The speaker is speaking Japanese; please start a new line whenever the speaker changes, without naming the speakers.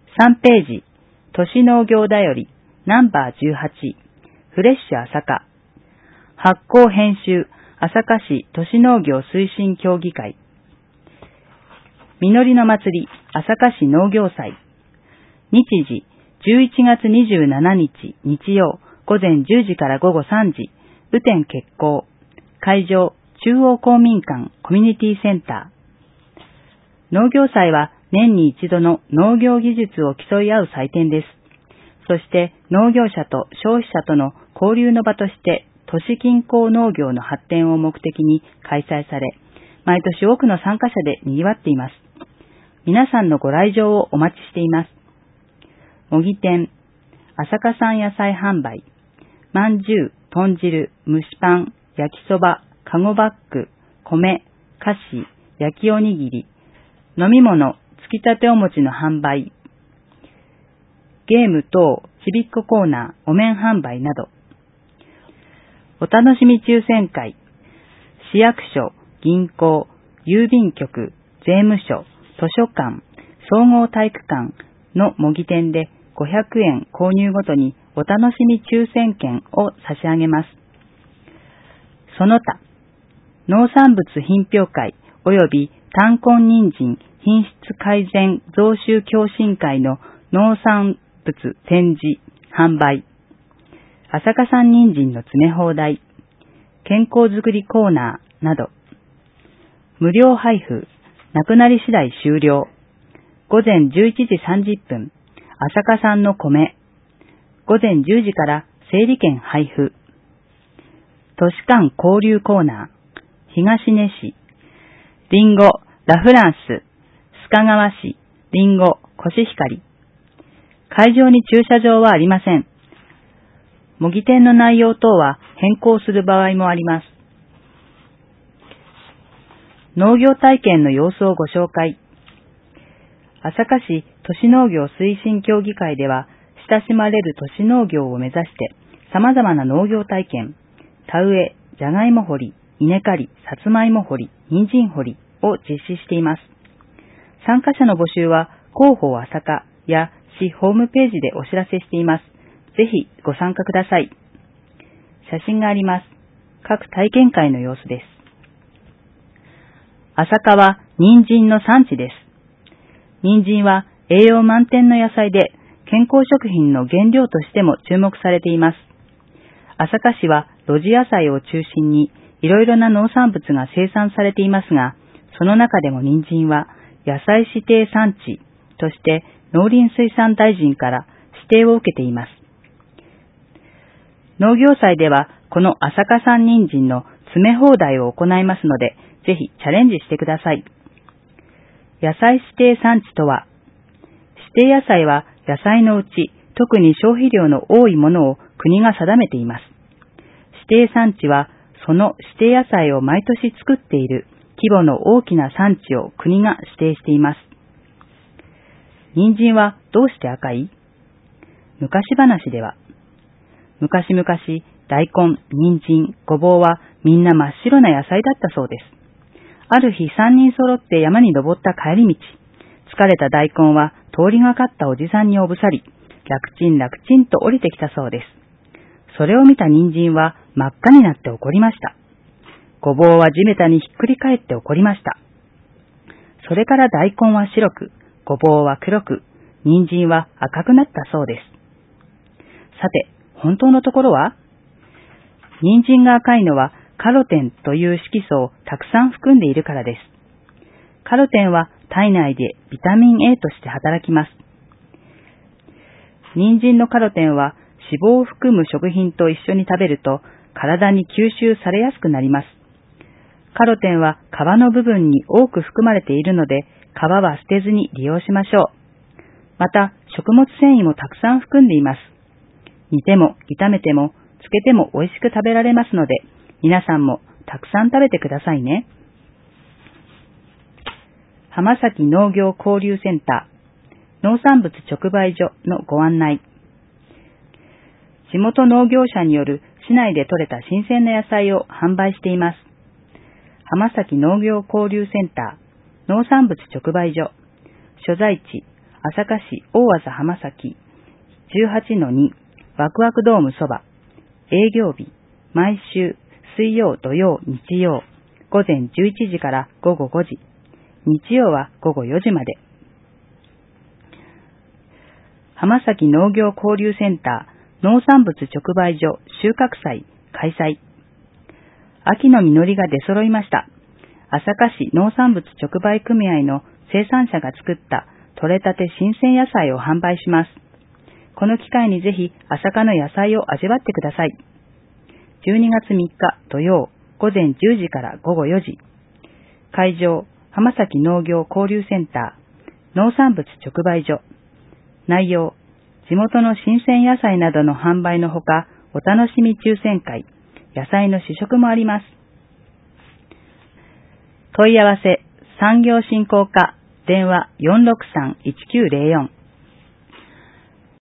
3ページ、都市農業だより、ナンバー18、フレッシュ朝霞。発行編集、朝霞市都市農業推進協議会。実りの祭り、朝霞市農業祭。日時、11月27日日曜、午前10時から午後3時、雨天決行。会場、中央公民館コミュニティセンター。農業祭は年に一度の農業技術を競い合う祭典です。そして農業者と消費者との交流の場として都市近郊農業の発展を目的に開催され、毎年多くの参加者で賑わっています。皆さんのご来場をお待ちしています。模擬店、朝霞産野菜販売、まんじゅう、豚汁、蒸しパン、焼きそば、かごバッグ、米、菓子、焼きおにぎり、飲み物、つきたてお餅の販売、ゲーム等、ちびっこコーナー、お面販売など、お楽しみ抽選会、市役所、銀行、郵便局、税務署、図書館、総合体育館の模擬店で500円購入ごとにお楽しみ抽選券を差し上げます。その他、農産物品評会及び単根人参品質改善増収共進会の農産物展示、販売、朝霞産人参の詰め放題、健康づくりコーナーなど、無料配布、なくなり次第終了、午前11時30分、朝霞産の米、午前10時から整理券配布、都市間交流コーナー、東根市、りんご、ラフランス、須賀川市、りんご、コシヒカリ。会場に駐車場はありません。模擬店の内容等は変更する場合もあります。農業体験の様子をご紹介。朝霞市都市農業推進協議会では、親しまれる都市農業を目指して様々な農業体験、田植え、じゃがいも掘り、稲刈り、さつまいも掘り、人参掘りを実施しています。参加者の募集は広報朝霞や市ホームページでお知らせしています。ぜひご参加ください。写真があります。各体験会の様子です。朝霞は人参の産地です。人参は栄養満点の野菜で健康食品の原料としても注目されています。朝霞市は露地野菜を中心にいろいろな農産物が生産されていますが、その中でも人参は野菜指定産地として農林水産大臣から指定を受けています。農業祭ではこの朝霞産人参の詰め放題を行いますので、ぜひチャレンジしてください。野菜指定産地とは、指定野菜は野菜のうち特に消費量の多いものを国が定めています。指定産地はその指定野菜を毎年作っている規模の大きな産地を国が指定しています。人参はどうして赤い？昔話では、昔々大根、人参、ごぼうはみんな真っ白な野菜だったそうです。ある日3人揃って山に登った帰り道、疲れた大根は通りがかったおじさんにおぶさり、楽ちん楽ちんと降りてきたそうです。それを見た人参は真っ赤になって怒りました。ごぼうは地べたにひっくり返って怒りました。それから大根は白く、ごぼうは黒く、人参は赤くなったそうです。さて、本当のところは？人参が赤いのはカロテンという色素をたくさん含んでいるからです。カロテンは体内でビタミン A として働きます。人参のカロテンは脂肪を含む食品と一緒に食べると体に吸収されやすくなります。カロテンは皮の部分に多く含まれているので、皮は捨てずに利用しましょう。また、食物繊維もたくさん含んでいます。煮ても炒めても漬けても美味しく食べられますので、皆さんもたくさん食べてくださいね。浜崎農業交流センター、農産物直売所のご案内。地元農業者による市内で採れた新鮮な野菜を販売しています。浜崎農業交流センター、農産物直売所、所在地、 朝霞市大字浜崎 18-2 ワクワクドームそば。営業日、毎週水曜、土曜、日曜、午前11時から午後5時、日曜は午後4時まで。浜崎農業交流センター農産物直売所収穫祭開催。秋の実りが出揃いました。朝霞市農産物直売組合の生産者が作った取れたて新鮮野菜を販売します。この機会にぜひ朝霞の野菜を味わってください。12月3日土曜午前10時から午後4時。会場、浜崎農業交流センター農産物直売所。内容、地元の新鮮野菜などの販売のほか、お楽しみ抽選会、野菜の試食もあります。問い合わせ、産業振興課、電話 463-1904